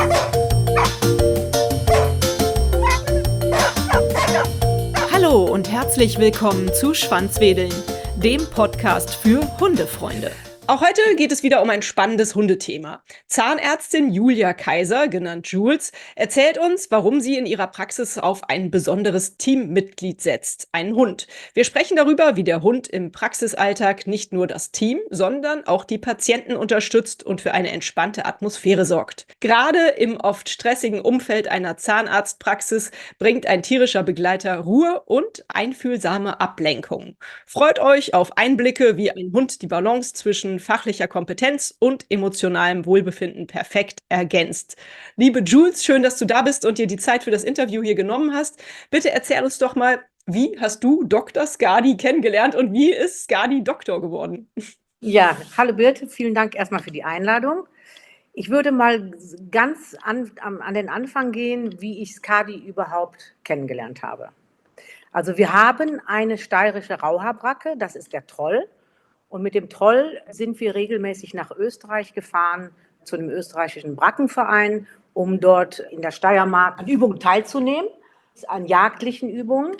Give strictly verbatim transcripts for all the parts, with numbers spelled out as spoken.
Hallo und herzlich willkommen zu Schwanzwedeln, dem Podcast für Hundefreunde. Auch heute geht es wieder um ein spannendes Hundethema. Zahnärztin Julia Kaiser, genannt Jules, erzählt uns, warum sie in ihrer Praxis auf ein besonderes Teammitglied setzt, einen Hund. Wir sprechen darüber, wie der Hund im Praxisalltag nicht nur das Team, sondern auch die Patienten unterstützt und für eine entspannte Atmosphäre sorgt. Gerade im oft stressigen Umfeld einer Zahnarztpraxis bringt ein tierischer Begleiter Ruhe und einfühlsame Ablenkung. Freut euch auf Einblicke, wie ein Hund die Balance zwischen fachlicher Kompetenz und emotionalem Wohlbefinden perfekt ergänzt. Liebe Jules, schön, dass du da bist und dir die Zeit für das Interview hier genommen hast. Bitte erzähl uns doch mal, wie hast du Doktor Skadi kennengelernt und wie ist Skadi Doktor geworden? Ja, hallo Birte, vielen Dank erstmal für die Einladung. Ich würde mal ganz an, an den Anfang gehen, wie ich Skadi überhaupt kennengelernt habe. Also wir haben eine steirische Rauhaarbracke, das ist der Troll. Und mit dem Troll sind wir regelmäßig nach Österreich gefahren, zu dem österreichischen Brackenverein, um dort in der Steiermark an Übungen teilzunehmen, an jagdlichen Übungen.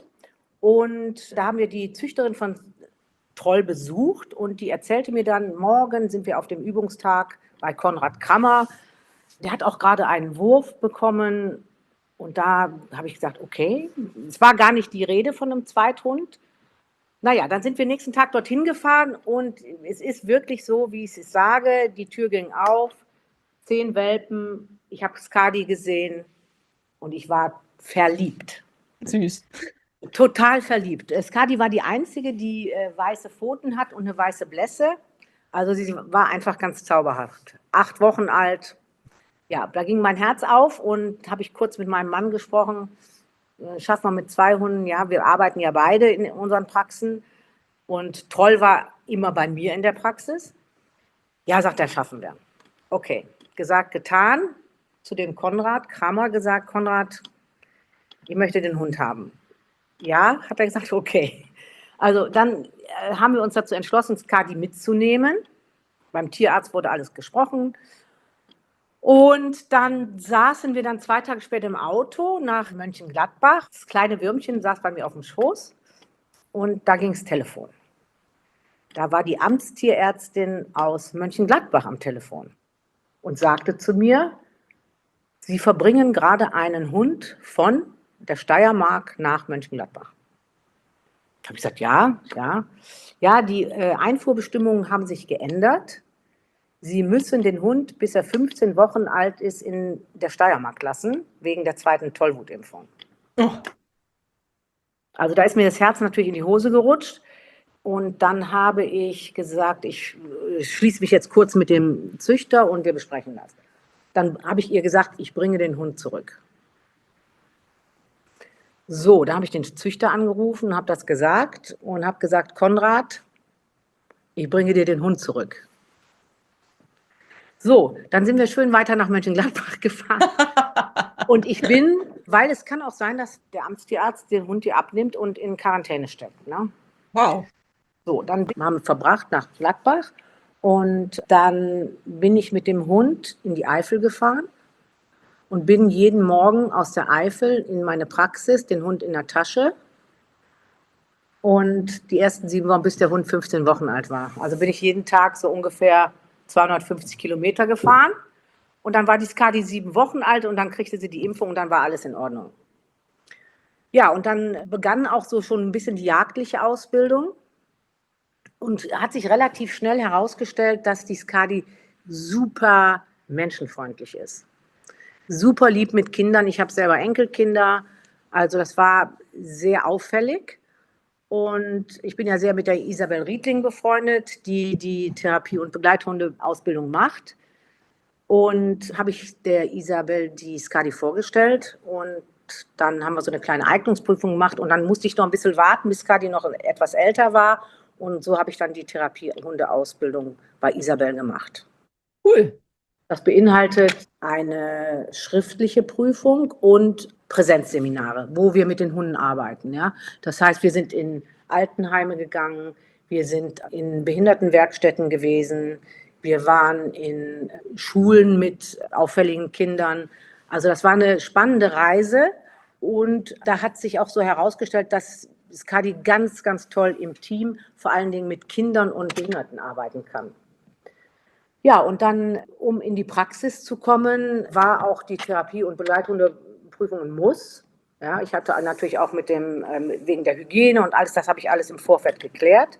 Und da haben wir die Züchterin von Troll besucht und die erzählte mir dann, morgen sind wir auf dem Übungstag bei Konrad Krammer. Der hat auch gerade einen Wurf bekommen. Und da habe ich gesagt, okay, es war gar nicht die Rede von einem Zweithund. Naja, dann sind wir nächsten Tag dorthin gefahren und es ist wirklich so, wie ich es sage, die Tür ging auf, zehn Welpen, ich habe Skadi gesehen und ich war verliebt. Süß. Total verliebt. Skadi war die einzige, die äh, weiße Pfoten hat und eine weiße Blässe. Also sie war einfach ganz zauberhaft. Acht Wochen alt. Ja, da ging mein Herz auf und habe ich kurz mit meinem Mann gesprochen. Schaffen wir mit zwei Hunden, ja, wir arbeiten ja beide in unseren Praxen und Troll war immer bei mir in der Praxis. Ja, sagt er, schaffen wir. Okay, gesagt, getan. Zu dem Konrad Krammer gesagt, Konrad, ich möchte den Hund haben. Ja, hat er gesagt, okay. Also dann äh, haben wir uns dazu entschlossen, Skadi mitzunehmen. Beim Tierarzt wurde alles gesprochen. Und dann saßen wir dann zwei Tage später im Auto nach Mönchengladbach. Das kleine Würmchen saß bei mir auf dem Schoß und da ging das Telefon. Da war die Amtstierärztin aus Mönchengladbach am Telefon und sagte zu mir, Sie verbringen gerade einen Hund von der Steiermark nach Mönchengladbach. Da habe ich gesagt, ja, ja. Ja, die äh, Einfuhrbestimmungen haben sich geändert. Sie müssen den Hund, bis er fünfzehn Wochen alt ist, in der Steiermark lassen, wegen der zweiten Tollwutimpfung. Oh. Also da ist mir das Herz natürlich in die Hose gerutscht. Und dann habe ich gesagt, ich schließe mich jetzt kurz mit dem Züchter und wir besprechen das. Dann habe ich ihr gesagt, ich bringe den Hund zurück. So, da habe ich den Züchter angerufen, habe das gesagt und habe gesagt, Konrad, ich bringe dir den Hund zurück. So, dann sind wir schön weiter nach Mönchengladbach gefahren. Und ich bin, weil es kann auch sein, dass der Amtstierarzt den Hund hier abnimmt und in Quarantäne steckt. Ne? Wow. So, dann haben wir verbracht nach Gladbach und dann bin ich mit dem Hund in die Eifel gefahren und bin jeden Morgen aus der Eifel in meine Praxis, den Hund in der Tasche. Und die ersten sieben Wochen, bis der Hund fünfzehn Wochen alt war. Also bin ich jeden Tag so ungefähr zweihundertfünfzig Kilometer gefahren und dann war die Skadi sieben Wochen alt und dann kriegte sie die Impfung und dann war alles in Ordnung. Ja, und dann begann auch so schon ein bisschen die jagdliche Ausbildung und hat sich relativ schnell herausgestellt, dass die Skadi super menschenfreundlich ist. Super lieb mit Kindern. Ich habe selber Enkelkinder, also das war sehr auffällig. Und ich bin ja sehr mit der Isabel Riedling befreundet, die die Therapie- und Begleithundeausbildung macht. Und habe ich der Isabel die Skadi vorgestellt und dann haben wir so eine kleine Eignungsprüfung gemacht und dann musste ich noch ein bisschen warten, bis Skadi noch etwas älter war. Und so habe ich dann die Therapie-Hundeausbildung bei Isabel gemacht. Cool. Das beinhaltet eine schriftliche Prüfung und Präsenzseminare, wo wir mit den Hunden arbeiten. Ja? Das heißt, wir sind in Altenheime gegangen, wir sind in Behindertenwerkstätten gewesen, Wir waren in Schulen mit auffälligen Kindern. Also das war eine spannende Reise und da hat sich auch so herausgestellt, dass Skadi ganz, ganz toll im Team, vor allen Dingen mit Kindern und Behinderten arbeiten kann. Ja, und dann, um in die Praxis zu kommen, war auch die Therapie- und Begleithundeprüfung ein Muss. Ja, ich hatte natürlich auch mit dem, ähm, wegen der Hygiene und alles, das habe ich alles im Vorfeld geklärt.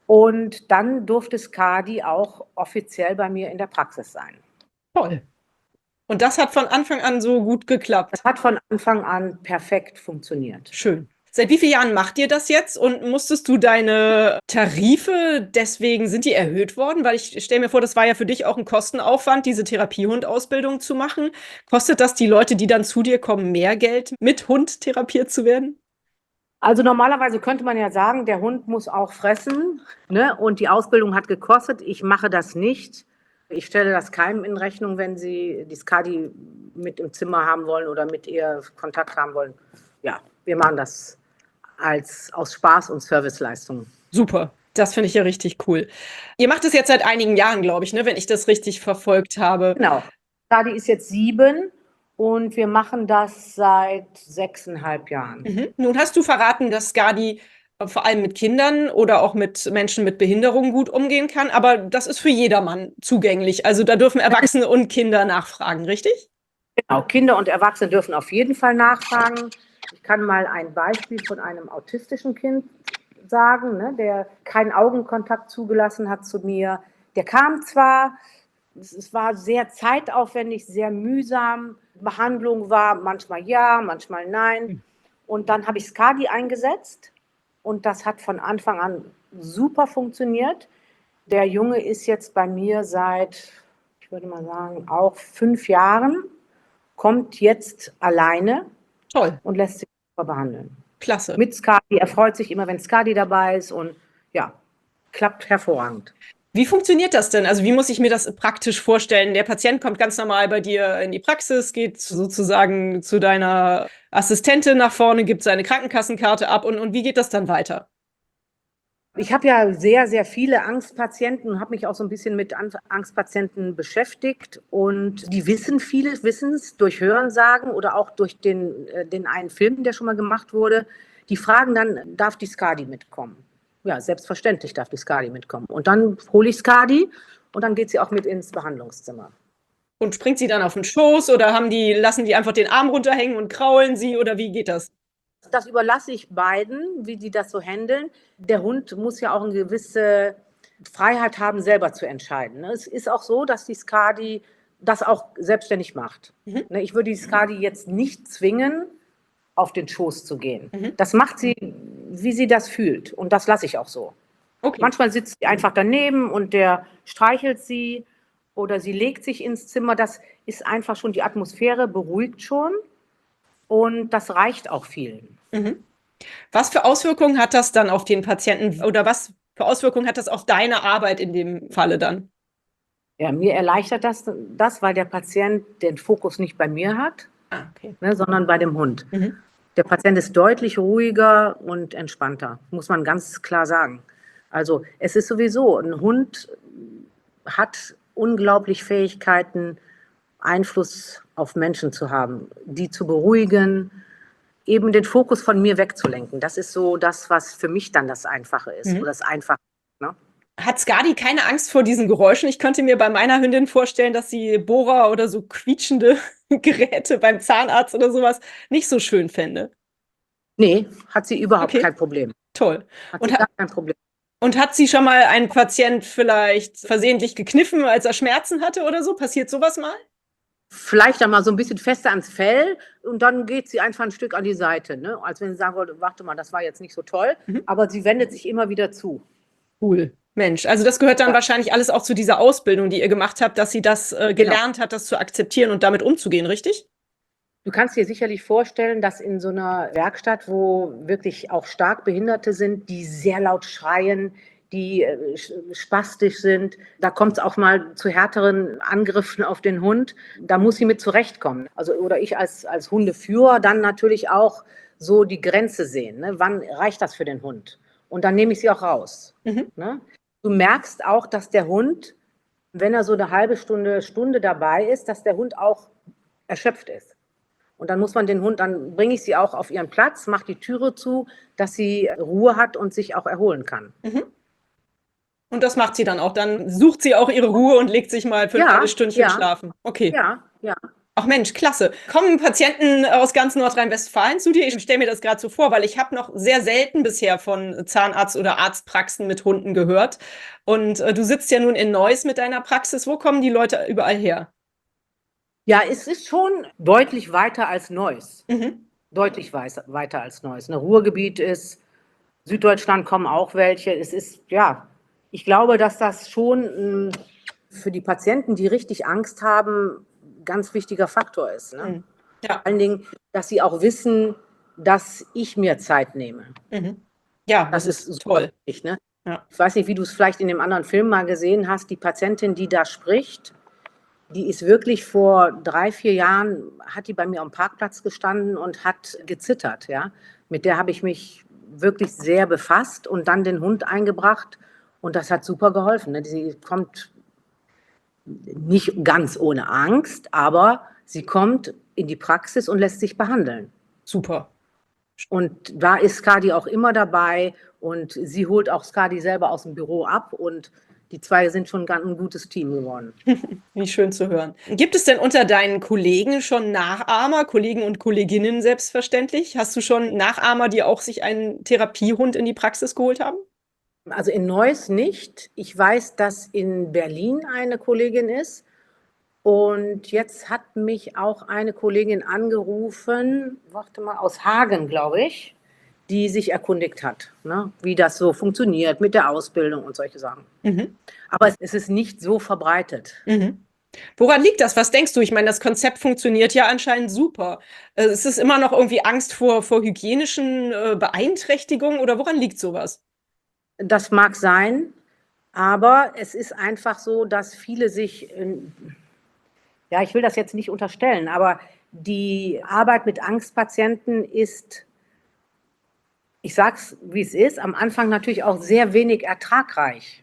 Und dann durfte Skadi auch offiziell bei mir in der Praxis sein. Toll. Und das hat von Anfang an so gut geklappt. Das hat von Anfang an perfekt funktioniert. Schön. Seit wie vielen Jahren macht ihr das jetzt und musstest du deine Tarife deswegen, sind die erhöht worden? Weil ich stelle mir vor, das war ja für dich auch ein Kostenaufwand, diese Therapiehundausbildung zu machen. Kostet das die Leute, die dann zu dir kommen, mehr Geld, mit Hund therapiert zu werden? Also normalerweise könnte man ja sagen, der Hund muss auch fressen, ne? Und die Ausbildung hat gekostet. Ich mache das nicht. Ich stelle das keinem in Rechnung, wenn sie die Skadi mit im Zimmer haben wollen oder mit ihr Kontakt haben wollen. Ja, wir machen das als aus Spaß und Serviceleistung. Super. Das finde ich ja richtig cool. Ihr macht es jetzt seit einigen Jahren, glaube ich, ne, wenn ich das richtig verfolgt habe. Genau. Skadi ist jetzt sieben und wir machen das seit sechseinhalb Jahren. Mhm. Nun hast du verraten, dass Skadi äh, vor allem mit Kindern oder auch mit Menschen mit Behinderung gut umgehen kann, aber das ist für jedermann zugänglich. Also da dürfen Erwachsene und Kinder nachfragen, richtig? Genau, Kinder und Erwachsene dürfen auf jeden Fall nachfragen. Ich kann mal ein Beispiel von einem autistischen Kind sagen, ne, der keinen Augenkontakt zugelassen hat zu mir. Der kam zwar, es war sehr zeitaufwendig, sehr mühsam. Behandlung war manchmal ja, manchmal nein. Und dann habe ich Skadi eingesetzt und das hat von Anfang an super funktioniert. Der Junge ist jetzt bei mir seit, ich würde mal sagen, auch fünf Jahren, kommt jetzt alleine. Toll. Und lässt sich behandeln. Klasse. Mit Skadi, er freut sich immer, wenn Skadi dabei ist und ja, klappt hervorragend. Wie funktioniert das denn? Also wie muss ich mir das praktisch vorstellen? Der Patient kommt ganz normal bei dir in die Praxis, geht sozusagen zu deiner Assistentin nach vorne, gibt seine Krankenkassenkarte ab und, und wie geht das dann weiter? Ich habe ja sehr, sehr viele Angstpatienten und habe mich auch so ein bisschen mit Angstpatienten beschäftigt. Und die wissen vieles, wissen es durch Hörensagen oder auch durch den, äh, den einen Film, der schon mal gemacht wurde. Die fragen dann, darf die Skadi mitkommen? Ja, selbstverständlich darf die Skadi mitkommen. Und dann hole ich Skadi und dann geht sie auch mit ins Behandlungszimmer. Und springt sie dann auf den Schoß oder haben die, lassen die einfach den Arm runterhängen und kraulen sie oder wie geht das? Das überlasse ich beiden, wie die das so handeln. Der Hund muss ja auch eine gewisse Freiheit haben, selber zu entscheiden. Es ist auch so, dass die Skadi das auch selbstständig macht. Mhm. Ich würde die Skadi jetzt nicht zwingen, auf den Schoß zu gehen. Mhm. Das macht sie, wie sie das fühlt. Und das lasse ich auch so. Okay. Manchmal sitzt sie einfach daneben und der streichelt sie oder sie legt sich ins Zimmer. Das ist einfach schon, die Atmosphäre beruhigt schon. Und das reicht auch vielen. Mhm. Was für Auswirkungen hat das dann auf den Patienten oder was für Auswirkungen hat das auf deine Arbeit in dem Falle dann? Ja, mir erleichtert das, das weil der Patient den Fokus nicht bei mir hat, ah, okay. ne, sondern bei dem Hund. Mhm. Der Patient ist deutlich ruhiger und entspannter, muss man ganz klar sagen. Also es ist sowieso, ein Hund hat unglaublich Fähigkeiten, Einfluss auf Menschen zu haben, die zu beruhigen, eben den Fokus von mir wegzulenken. Das ist so das, was für mich dann das Einfache ist. Mhm. Oder das Einfache. Ne? Hat Skadi keine Angst vor diesen Geräuschen? Ich könnte mir bei meiner Hündin vorstellen, dass sie Bohrer oder so quietschende Geräte beim Zahnarzt oder sowas nicht so schön fände. Nee, hat sie überhaupt okay. kein Problem. Toll. Hat und sie gar kein Problem. Und hat sie schon mal einen Patient vielleicht versehentlich gekniffen, als er Schmerzen hatte oder so? Passiert sowas mal? Vielleicht einmal so ein bisschen fester ans Fell und dann geht sie einfach ein Stück an die Seite, ne? Als wenn sie sagen wollte, warte mal, das war jetzt nicht so toll, mhm. aber sie wendet sich immer wieder zu. Cool. Mensch, also das gehört dann ja. wahrscheinlich alles auch zu dieser Ausbildung, die ihr gemacht habt, dass sie das äh, gelernt genau. hat, das zu akzeptieren und damit umzugehen, richtig? Du kannst dir sicherlich vorstellen, dass in so einer Werkstatt, wo wirklich auch stark Behinderte sind, die sehr laut schreien, die äh, spastisch sind, da kommt es auch mal zu härteren Angriffen auf den Hund. Da muss sie mit zurechtkommen. Also, oder ich als, als Hundeführer dann natürlich auch so die Grenze sehen. Ne? Wann reicht das für den Hund? Und dann nehme ich sie auch raus. Mhm. Ne? Du merkst auch, dass der Hund wenn er so eine halbe Stunde, Stunde dabei ist, dass der Hund auch erschöpft ist. Und dann muss man den Hund, dann bringe ich sie auch auf ihren Platz, mache die Türe zu, dass sie Ruhe hat und sich auch erholen kann. Mhm. Und das macht sie dann auch. Dann sucht sie auch ihre Ruhe und legt sich mal für ein Ja, halbes Stündchen ja, schlafen. Okay. ja, ja. Ach Mensch, klasse. Kommen Patienten aus ganz Nordrhein-Westfalen zu dir? Ich stelle mir das gerade so vor, weil ich habe noch sehr selten bisher von Zahnarzt- oder Arztpraxen mit Hunden gehört. Und äh, du sitzt ja nun in Neuss mit deiner Praxis. Wo kommen die Leute überall her? Ja, es ist schon deutlich weiter als Neuss. Mhm. Deutlich weiß- weiter als Neuss. Ne, Ruhrgebiet ist, Süddeutschland kommen auch welche. Es ist, ja, ich glaube, dass das schon mh, für die Patienten, die richtig Angst haben, ganz wichtiger Faktor ist. Ne? Mhm. Ja. Vor allen Dingen, dass sie auch wissen, dass ich mir Zeit nehme. Mhm. Ja, Das, das ist ist super toll. wichtig. Ne? Ja. Ich weiß nicht, wie du es vielleicht in dem anderen Film mal gesehen hast. Die Patientin, die da spricht, die ist wirklich vor drei, vier Jahren, hat die bei mir am Parkplatz gestanden und hat gezittert. Ja? Mit der habe ich mich wirklich sehr befasst und dann den Hund eingebracht. Und das hat super geholfen. Ne? Sie kommt nicht ganz ohne Angst, aber sie kommt in die Praxis und lässt sich behandeln. Super. Und da ist Skadi auch immer dabei und sie holt auch Skadi selber aus dem Büro ab und die zwei sind schon ganz ein gutes Team geworden. Wie schön zu hören. Gibt es denn unter deinen Kollegen schon Nachahmer, Kollegen und Kolleginnen selbstverständlich? Hast du schon Nachahmer, die auch sich einen Therapiehund in die Praxis geholt haben? Also in Neuss nicht. Ich weiß, dass in Berlin eine Kollegin ist. Und jetzt hat mich auch eine Kollegin angerufen, warte mal, aus Hagen, glaube ich, die sich erkundigt hat, ne, wie das so funktioniert mit der Ausbildung und solche Sachen. Mhm. Aber es ist nicht so verbreitet. Mhm. Woran liegt das? Was denkst du? Ich meine, das Konzept funktioniert ja anscheinend super. Äh, Ist es immer noch irgendwie Angst vor, vor hygienischen äh, Beeinträchtigungen oder woran liegt sowas? Das mag sein, aber es ist einfach so, dass viele sich, ähm, ja, ich will das jetzt nicht unterstellen, aber die Arbeit mit Angstpatienten ist, ich sage es, wie es ist, am Anfang natürlich auch sehr wenig ertragreich.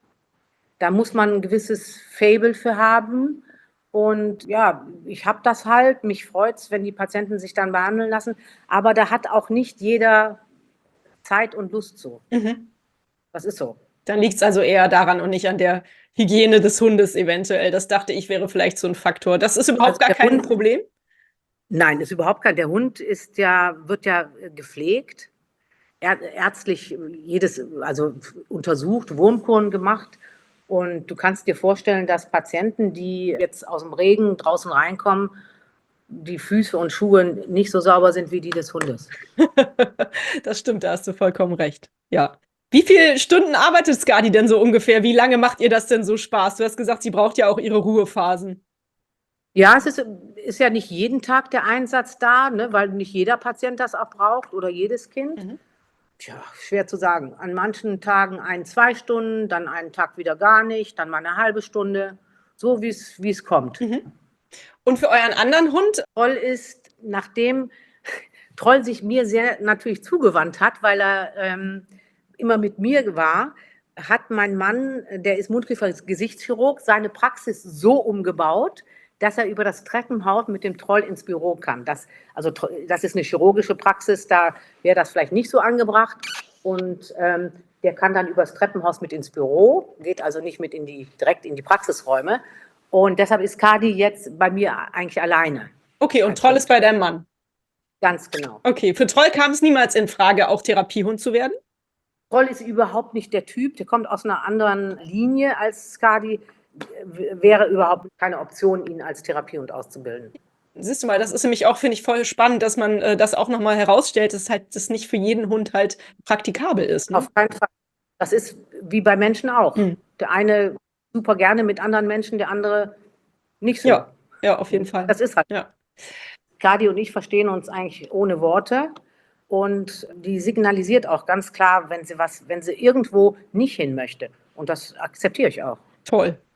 Da muss man ein gewisses Faible für haben. Und ja, ich habe das halt. Mich freut es, wenn die Patienten sich dann behandeln lassen. Aber da hat auch nicht jeder Zeit und Lust zu. Mhm. Das ist so. Dann liegt es also eher daran und nicht an der Hygiene des Hundes eventuell. Das dachte ich, wäre vielleicht so ein Faktor. Das ist überhaupt Also gar der kein Hund, Problem? nein, ist überhaupt kein. Der Hund ist ja, wird ja gepflegt, ärztlich jedes, also untersucht, Wurmkuren gemacht. Und du kannst dir vorstellen, dass Patienten, die jetzt aus dem Regen draußen reinkommen, die Füße und Schuhe nicht so sauber sind wie die des Hundes. Das stimmt, da hast du vollkommen recht. Ja. Wie viele Stunden arbeitet Skadi denn so ungefähr? Wie lange macht ihr das denn so Spaß? Du hast gesagt, sie braucht ja auch ihre Ruhephasen. Ja, es ist, ist ja nicht jeden Tag der Einsatz da, ne, weil nicht jeder Patient das auch braucht oder jedes Kind. Mhm. Tja, schwer zu sagen. An manchen Tagen ein, zwei Stunden, dann einen Tag wieder gar nicht, dann mal eine halbe Stunde. So wie es wie es kommt. Mhm. Und für euren anderen Hund? Troll ist, nachdem Troll sich mir sehr natürlich zugewandt hat, weil er ähm, immer mit mir war, hat mein Mann, der ist Mundkiefer-Gesichtschirurg, seine Praxis so umgebaut, dass er über das Treppenhaus mit dem Troll ins Büro kann. Das, also, das ist eine chirurgische Praxis, da wäre das vielleicht nicht so angebracht. Und ähm, der kann dann übers Treppenhaus mit ins Büro, geht also nicht mit in die, direkt in die Praxisräume. Und deshalb ist Kadi jetzt bei mir eigentlich alleine. Okay, und Troll ist bei deinem Mann? Ganz genau. Okay, für Troll kam es niemals in Frage, auch Therapiehund zu werden? Troll ist überhaupt nicht der Typ, der kommt aus einer anderen Linie als Skadi. Wäre überhaupt keine Option, ihn als Therapiehund auszubilden. Siehst du mal, das ist nämlich auch, finde ich, voll spannend, dass man äh, das auch nochmal herausstellt, dass halt das nicht für jeden Hund halt praktikabel ist. Ne? Auf keinen Fall. Das ist wie bei Menschen auch. Mhm. Der eine super gerne mit anderen Menschen, der andere nicht so. Ja, ja, auf jeden Fall. Das ist halt. Ja. Skadi und ich verstehen uns eigentlich ohne Worte. Und die signalisiert auch ganz klar, wenn sie was, wenn sie irgendwo nicht hin möchte. Und das akzeptiere ich auch. Toll.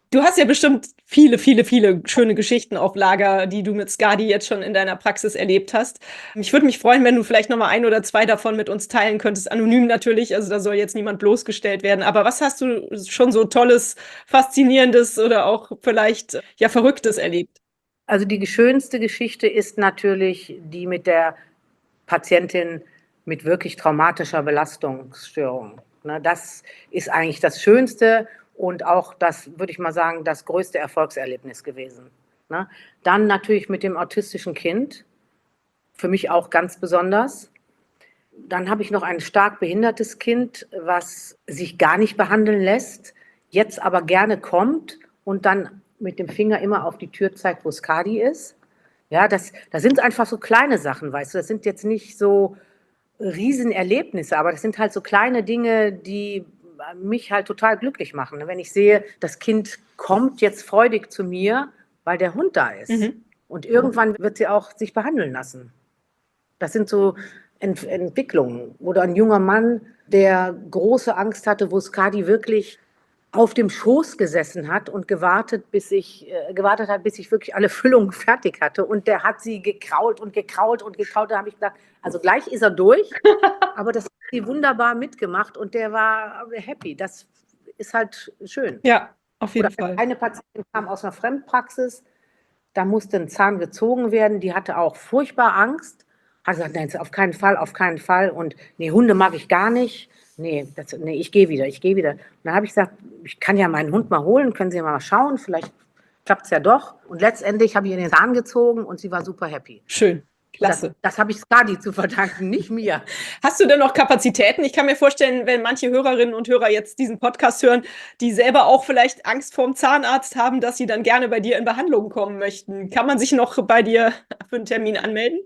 Du hast ja bestimmt viele, viele, viele schöne Geschichten auf Lager, die du mit Skadi jetzt schon in deiner Praxis erlebt hast. Ich würde mich freuen, wenn du vielleicht noch mal ein oder zwei davon mit uns teilen könntest. Anonym natürlich, also da soll jetzt niemand bloßgestellt werden. Aber was hast du schon so Tolles, Faszinierendes oder auch vielleicht ja Verrücktes erlebt? Also die schönste Geschichte ist natürlich die mit der Patientin mit wirklich traumatischer Belastungsstörung. Ne, das ist eigentlich das Schönste und auch das, würde ich mal sagen, das größte Erfolgserlebnis gewesen. Ne? Dann natürlich mit dem autistischen Kind, für mich auch ganz besonders. Dann habe ich noch ein stark behindertes Kind, was sich gar nicht behandeln lässt, jetzt aber gerne kommt und dann mit dem Finger immer auf die Tür zeigt, wo Skadi ist. Ja, das, das sind einfach so kleine Sachen, weißt du, das sind jetzt nicht so Riesenerlebnisse, aber das sind halt so kleine Dinge, die mich halt total glücklich machen. Wenn ich sehe, das Kind kommt jetzt freudig zu mir, weil der Hund da ist. Mhm. Und irgendwann wird sie auch sich behandeln lassen. Das sind so Ent- Entwicklungen. Oder ein junger Mann, der große Angst hatte, wo Skadi wirklich auf dem Schoß gesessen hat und gewartet, bis ich, äh, gewartet hat, bis ich wirklich alle Füllungen fertig hatte. Und der hat sie gekrault und gekrault und gekrault. Da habe ich gedacht, also gleich ist er durch, aber das hat sie wunderbar mitgemacht und der war happy. Das ist halt schön. Ja, auf jeden Oder Fall. eine Patientin kam aus einer Fremdpraxis, da musste ein Zahn gezogen werden, die hatte auch furchtbar Angst. Hat gesagt, nein, auf keinen Fall, auf keinen Fall. Und nee, Hunde mag ich gar nicht. Nee, das, nee ich gehe wieder, ich gehe wieder. Und dann habe ich gesagt, ich kann ja meinen Hund mal holen, können Sie mal schauen, vielleicht klappt es ja doch. Und letztendlich habe ich ihr den Zahn gezogen und sie war super happy. Schön. Klasse. Das, das habe ich Skadi zu verdanken, nicht mir. Hast du denn noch Kapazitäten? Ich kann mir vorstellen, wenn manche Hörerinnen und Hörer jetzt diesen Podcast hören, die selber auch vielleicht Angst vorm Zahnarzt haben, dass sie dann gerne bei dir in Behandlung kommen möchten. Kann man sich noch bei dir für einen Termin anmelden?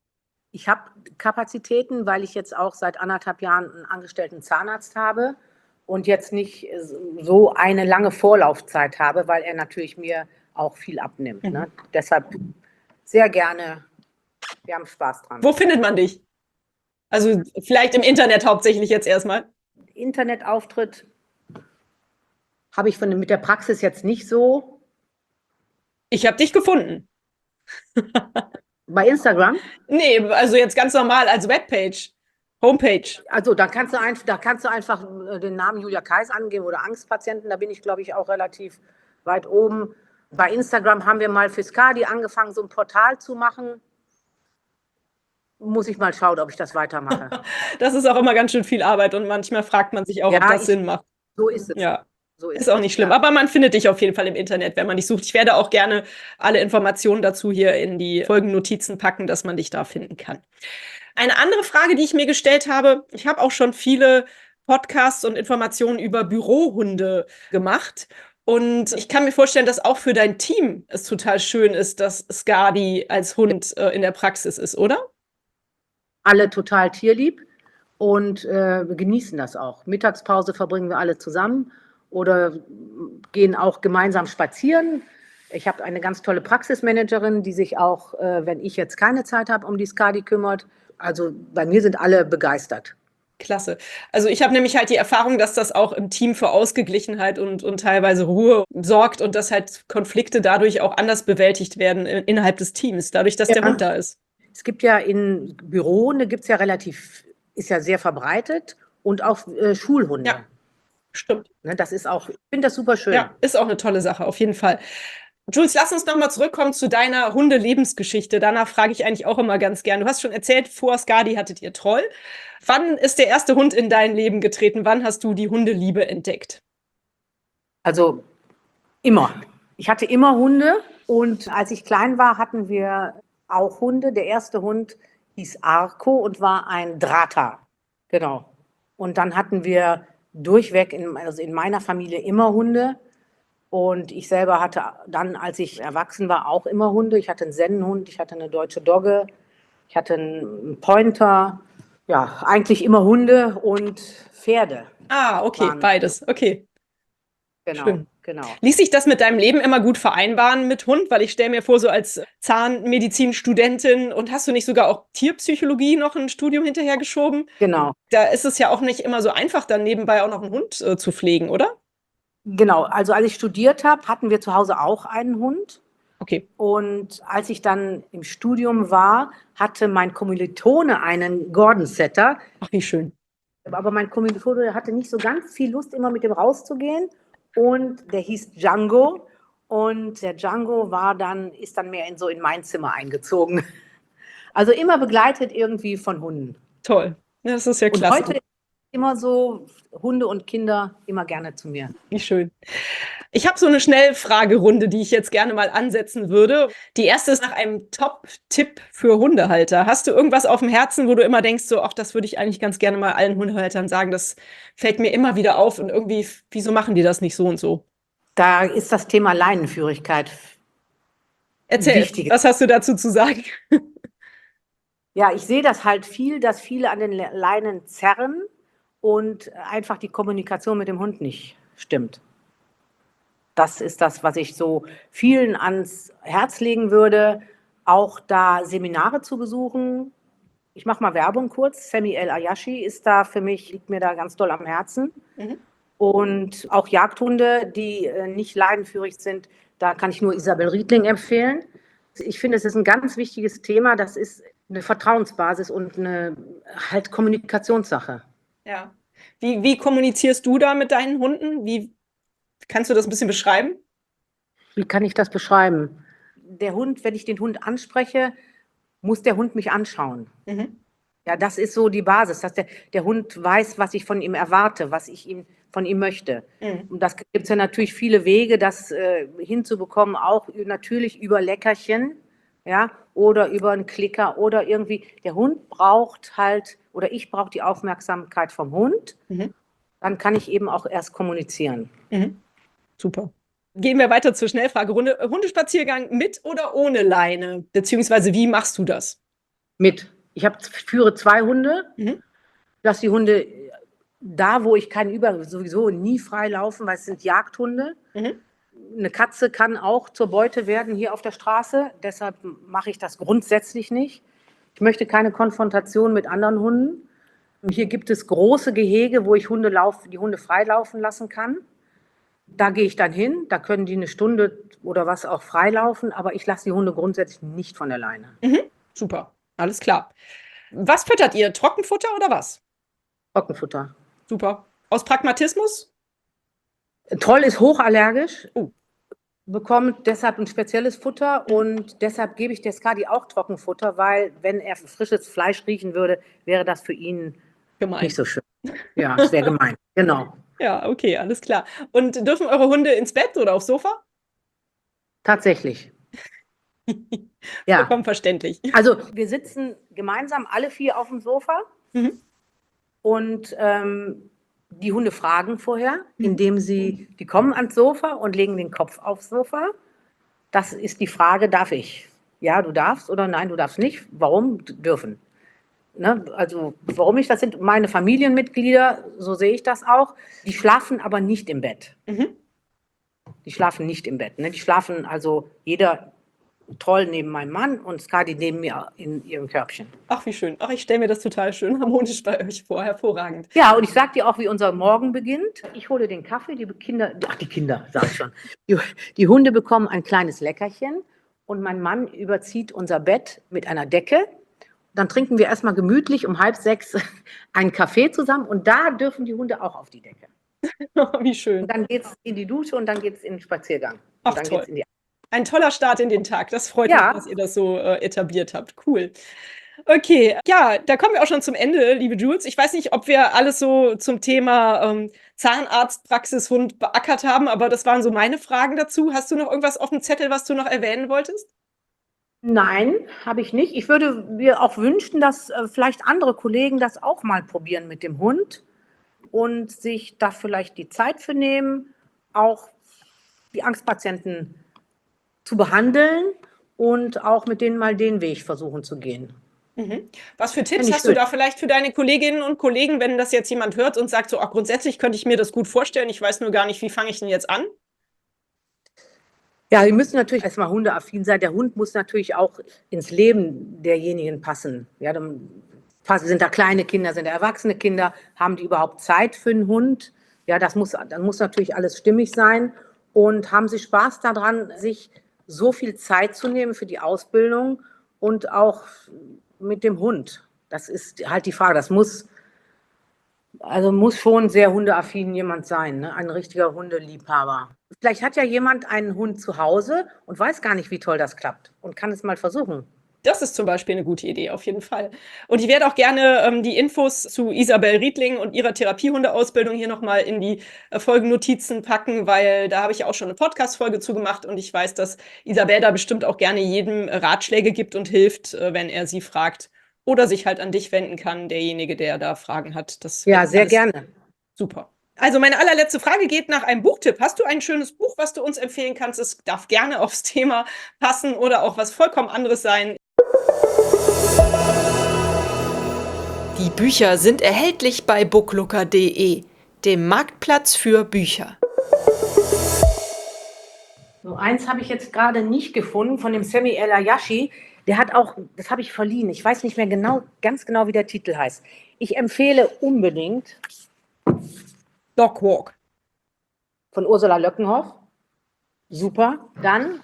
Ich habe Kapazitäten, weil ich jetzt auch seit anderthalb Jahren einen angestellten Zahnarzt habe und jetzt nicht so eine lange Vorlaufzeit habe, weil er natürlich mir auch viel abnimmt. Mhm. Ne? Deshalb sehr gerne. Wir haben Spaß dran. Wo findet man dich? Also vielleicht im Internet hauptsächlich jetzt erstmal. Internetauftritt habe ich von, mit der Praxis jetzt nicht so. Ich habe dich gefunden. Bei Instagram? Nee, also jetzt ganz normal als Webpage. Homepage. Also da kannst du, ein, da kannst du einfach den Namen Julia Kaiser angeben oder Angstpatienten. Da bin ich, glaube ich, auch relativ weit oben. Bei Instagram haben wir mal für Skadi angefangen, so ein Portal zu machen. Muss ich mal schauen, ob ich das weitermache. Das ist auch immer ganz schön viel Arbeit und manchmal fragt man sich auch, ja, ob das ich, Sinn macht. So ist es. Ja. So ist, ist auch nicht schlimm, ja. Aber man findet dich auf jeden Fall im Internet, wenn man dich sucht. Ich werde auch gerne alle Informationen dazu hier in die Folgennotizen packen, dass man dich da finden kann. Eine andere Frage, die ich mir gestellt habe, ich habe auch schon viele Podcasts und Informationen über Bürohunde gemacht. Und ich kann mir vorstellen, dass auch für dein Team es total schön ist, dass Skadi als Hund äh, in der Praxis ist, oder? Alle total tierlieb und äh, wir genießen das auch. Mittagspause verbringen wir alle zusammen oder gehen auch gemeinsam spazieren. Ich habe eine ganz tolle Praxismanagerin, die sich auch, äh, wenn ich jetzt keine Zeit habe, um die Skadi kümmert. Also bei mir sind alle begeistert. Klasse. Also ich habe nämlich halt die Erfahrung, dass das auch im Team für Ausgeglichenheit und, und teilweise Ruhe sorgt und dass halt Konflikte dadurch auch anders bewältigt werden innerhalb des Teams, dadurch, dass ja. der Hund da ist. Es gibt ja in Bürohunde, gibt es ja relativ, ist ja sehr verbreitet und auch äh, Schulhunde. Ja, stimmt. Ne, das ist auch, ich finde das super schön. Ja, ist auch eine tolle Sache, auf jeden Fall. Jules, lass uns nochmal zurückkommen zu deiner Hunde-Lebensgeschichte. Danach frage ich eigentlich auch immer ganz gern. Du hast schon erzählt, vor Skadi hattet ihr Troll. Wann ist der erste Hund in dein Leben getreten? Wann hast du die Hundeliebe entdeckt? Also immer. Ich hatte immer Hunde und als ich klein war, hatten wir auch Hunde. Der erste Hund hieß Arco und war ein Drata. Genau. Und dann hatten wir durchweg in, also in meiner Familie immer Hunde. Und ich selber hatte dann, als ich erwachsen war, auch immer Hunde. Ich hatte einen Sennenhund, ich hatte eine deutsche Dogge, ich hatte einen Pointer. Ja, eigentlich immer Hunde und Pferde. Ah, okay, beides. Okay. Genau, schön. Genau. Ließ sich das mit deinem Leben immer gut vereinbaren mit Hund? Weil ich stelle mir vor, so als Zahnmedizinstudentin, und hast du nicht sogar auch Tierpsychologie noch ein Studium hinterhergeschoben? Genau. Da ist es ja auch nicht immer so einfach, dann nebenbei auch noch einen Hund äh, zu pflegen, oder? Genau, also als ich studiert habe, hatten wir zu Hause auch einen Hund. Okay. Und als ich dann im Studium war, hatte mein Kommilitone einen Gordon Setter. Ach, wie schön. Aber mein Kommilitone hatte nicht so ganz viel Lust, immer mit dem rauszugehen. Und der hieß Django. Und der Django war dann, ist dann mehr in so in mein Zimmer eingezogen. Also immer begleitet irgendwie von Hunden. Toll. Ja, das ist ja Und klasse. heute immer so Hunde und Kinder immer gerne zu mir. Wie schön. Ich habe so eine Schnellfragerunde, die ich jetzt gerne mal ansetzen würde. Die erste ist nach einem Top-Tipp für Hundehalter. Hast du irgendwas auf dem Herzen, wo du immer denkst, so, ach, das würde ich eigentlich ganz gerne mal allen Hundehaltern sagen, das fällt mir immer wieder auf und irgendwie, wieso machen die das nicht so und so? Da ist das Thema Leinenführigkeit Erzähl, wichtig. was hast du dazu zu sagen? Ja, ich sehe das halt viel, dass viele an den Leinen zerren und einfach die Kommunikation mit dem Hund nicht stimmt. Das ist das, was ich so vielen ans Herz legen würde, auch da Seminare zu besuchen. Ich mache mal Werbung kurz. Sami El-Ayashi ist da für mich, liegt mir da ganz doll am Herzen. Mhm. Und auch Jagdhunde, die äh, nicht leinenführig sind, da kann ich nur Isabel Riedling empfehlen. Ich finde, es ist ein ganz wichtiges Thema. Das ist eine Vertrauensbasis und eine halt Kommunikationssache. Ja. Wie, wie kommunizierst du da mit deinen Hunden? Wie kannst du das ein bisschen beschreiben? Wie kann ich das beschreiben? Der Hund, wenn ich den Hund anspreche, muss der Hund mich anschauen. Mhm. Ja, das ist so die Basis, dass der, der Hund weiß, was ich von ihm erwarte, was ich ihm, von ihm möchte. Mhm. Und das gibt es ja natürlich viele Wege, das äh, hinzubekommen, auch natürlich über Leckerchen, ja, oder über einen Klicker oder irgendwie. Der Hund braucht halt, oder ich brauche die Aufmerksamkeit vom Hund. Mhm. Dann kann ich eben auch erst kommunizieren. Mhm. Super. Gehen wir weiter zur Schnellfragerunde. Hundespaziergang mit oder ohne Leine? Beziehungsweise wie machst du das? Mit. Ich hab, führe zwei Hunde, Mhm. dass die Hunde da, wo ich keinen Über, sowieso nie frei laufen, weil es sind Jagdhunde. Mhm. Eine Katze kann auch zur Beute werden hier auf der Straße, deshalb mache ich das grundsätzlich nicht. Ich möchte keine Konfrontation mit anderen Hunden. Hier gibt es große Gehege, wo ich Hunde lauf, die Hunde freilaufen lassen kann. Da gehe ich dann hin, da können die eine Stunde oder was auch freilaufen, aber ich lasse die Hunde grundsätzlich nicht von der Leine. Mhm. Super, alles klar. Was füttert ihr? Trockenfutter oder was? Trockenfutter. Super. Aus Pragmatismus? Troll ist hochallergisch, Oh. bekommt deshalb ein spezielles Futter und deshalb gebe ich der Skadi auch Trockenfutter, weil wenn er frisches Fleisch riechen würde, wäre das für ihn Gemein. nicht so schön. Ja, das wäre gemein, genau. Ja, okay, alles klar. Und dürfen eure Hunde ins Bett oder aufs Sofa? Tatsächlich. Ja. Vollkommen verständlich. Also wir sitzen gemeinsam alle vier auf dem Sofa Mhm. und ähm, die Hunde fragen vorher, indem sie, die kommen ans Sofa und legen den Kopf aufs Sofa. Das ist die Frage, darf ich? Ja, du darfst oder nein, du darfst nicht. Warum? Dürfen. Ne? Also warum ich, das sind meine Familienmitglieder, so sehe ich das auch. Die schlafen aber nicht im Bett. Mhm. Die schlafen nicht im Bett. Ne? Die schlafen also jeder Troll neben meinem Mann und Skadi neben mir in ihrem Körbchen. Ach, wie schön. Ach, ich stelle mir das total schön harmonisch bei euch vor. Hervorragend. Ja, und ich sage dir auch, wie unser Morgen beginnt. Ich hole den Kaffee, die Kinder, ach die Kinder, sag ich schon. Die, die Hunde bekommen ein kleines Leckerchen und mein Mann überzieht unser Bett mit einer Decke. Dann trinken wir erstmal gemütlich um halb sechs einen Kaffee zusammen und da dürfen die Hunde auch auf die Decke. Wie schön. Und dann geht es in die Dusche und dann geht es in den Spaziergang. Und Ach, dann toll. geht's in die Ein toller Start in den Tag. Das freut Ja. mich, dass ihr das so äh, etabliert habt. Cool. Okay, ja, da kommen wir auch schon zum Ende, liebe Jules. Ich weiß nicht, ob wir alles so zum Thema ähm, Zahnarztpraxishund beackert haben, aber das waren so meine Fragen dazu. Hast du noch irgendwas auf dem Zettel, was du noch erwähnen wolltest? Nein, habe ich nicht. Ich würde mir auch wünschen, dass äh, vielleicht andere Kollegen das auch mal probieren mit dem Hund und sich da vielleicht die Zeit für nehmen, auch die Angstpatienten zu behandeln und auch mit denen mal den Weg versuchen zu gehen. Mhm. Was für Tipps Finde ich hast du schön. da vielleicht für deine Kolleginnen und Kollegen, wenn das jetzt jemand hört und sagt, so, ach, grundsätzlich könnte ich mir das gut vorstellen, ich weiß nur gar nicht, wie fange ich denn jetzt an? Ja, die müssen natürlich erstmal hundeaffin sein. Der Hund muss natürlich auch ins Leben derjenigen passen. Ja, dann sind da kleine Kinder, sind da erwachsene Kinder, haben die überhaupt Zeit für einen Hund? Ja, das muss, dann muss natürlich alles stimmig sein. Und haben Sie Spaß daran, sich so viel Zeit zu nehmen für die Ausbildung und auch mit dem Hund? Das ist halt die Frage. Das muss, also muss schon sehr hundeaffin jemand sein, ne? Ein richtiger Hundeliebhaber. Vielleicht hat ja jemand einen Hund zu Hause und weiß gar nicht, wie toll das klappt und kann es mal versuchen. Das ist zum Beispiel eine gute Idee, auf jeden Fall. Und ich werde auch gerne ähm, die Infos zu Isabel Riedling und ihrer Therapiehundeausbildung hier nochmal in die äh, Folgennotizen packen, weil da habe ich ja auch schon eine Podcast-Folge zu gemacht und ich weiß, dass Isabel da bestimmt auch gerne jedem Ratschläge gibt und hilft, äh, wenn er sie fragt oder sich halt an dich wenden kann, derjenige, der da Fragen hat. Das Ja, wird sehr alles gerne. super. Also meine allerletzte Frage geht nach einem Buchtipp. Hast du ein schönes Buch, was du uns empfehlen kannst? Es darf gerne aufs Thema passen oder auch was vollkommen anderes sein. Die Bücher sind erhältlich bei booklooker punkt de, dem Marktplatz für Bücher. So eins habe ich jetzt gerade nicht gefunden von dem Semi El-Ayashi. Der hat auch, das habe ich verliehen. Ich weiß nicht mehr genau, ganz genau, wie der Titel heißt. Ich empfehle unbedingt Dog Walk von Ursula Löckenhoff. Super. Dann,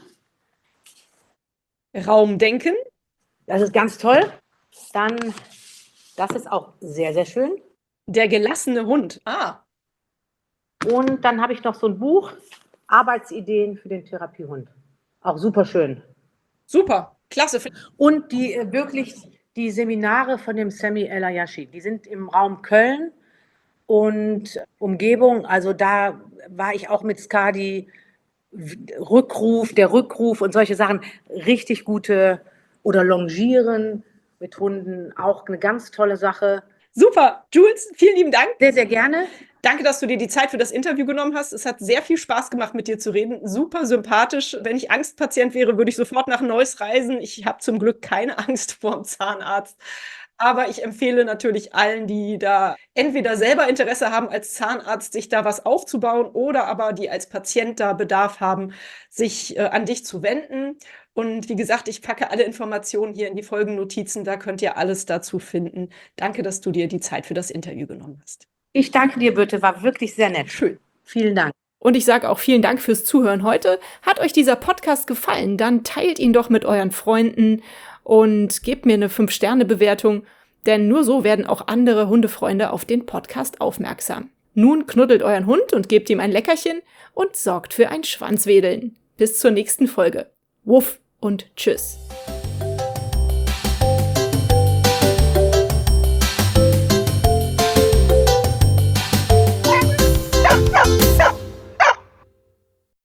Raumdenken. das ist ganz toll. Dann, das ist auch sehr, sehr schön. Der gelassene Hund. Ah. Und dann habe ich noch so ein Buch, Arbeitsideen für den Therapiehund. Auch super schön. Super, klasse. Und die äh, wirklich die Seminare von dem Semi El-Ayashi, die sind im Raum Köln und Umgebung. Also da war ich auch mit Skadi, Rückruf, der Rückruf und solche Sachen, richtig gute, oder Longieren mit Hunden, auch eine ganz tolle Sache. Super, Jules, vielen lieben Dank. Sehr, sehr gerne. Danke, dass du dir die Zeit für das Interview genommen hast. Es hat sehr viel Spaß gemacht, mit dir zu reden. Super sympathisch. Wenn ich Angstpatient wäre, würde ich sofort nach Neuss reisen. Ich habe zum Glück keine Angst vor dem Zahnarzt. Aber ich empfehle natürlich allen, die da entweder selber Interesse haben, als Zahnarzt sich da was aufzubauen oder aber die als Patient da Bedarf haben, sich äh, an dich zu wenden. Und wie gesagt, ich packe alle Informationen hier in die Folgennotizen. Da könnt ihr alles dazu finden. Danke, dass du dir die Zeit für das Interview genommen hast. Ich danke dir, Birte, war wirklich sehr nett. Schön. Vielen Dank. Und ich sage auch vielen Dank fürs Zuhören heute. Hat euch dieser Podcast gefallen, dann teilt ihn doch mit euren Freunden und gebt mir eine fünf Sterne Bewertung, denn nur so werden auch andere Hundefreunde auf den Podcast aufmerksam. Nun knuddelt euren Hund und gebt ihm ein Leckerchen und sorgt für ein Schwanzwedeln. Bis zur nächsten Folge. Wuff und tschüss.